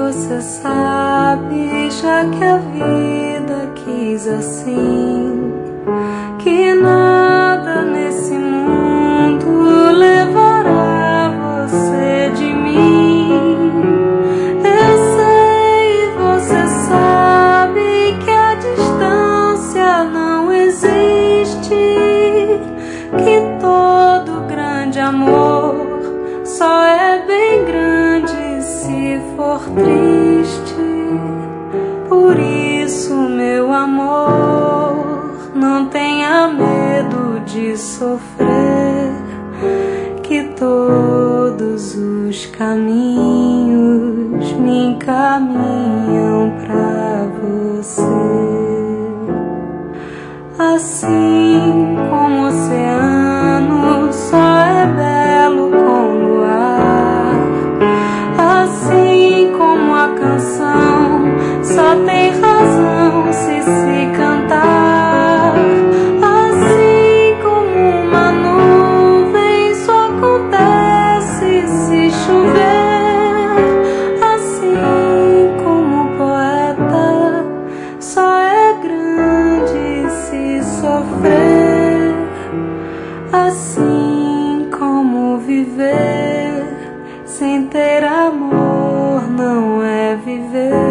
você sabe, já que a vida quis assim, que nada nesse mundo levará você de mim. Eu sei, você sabe que a distância não existe, que todo grande amor só é bem grande se for triste. Por isso, meu amor, não tenha medo de sofrer, que todos os caminhos me encaminham pra você. Assim como o oceano só é belo com luar, assim como a canção só tem razão se cantar, assim como uma nuvem só acontece se chover, assim como o poeta só é grande se sofrer, assim como viver sem ter amor não é viver.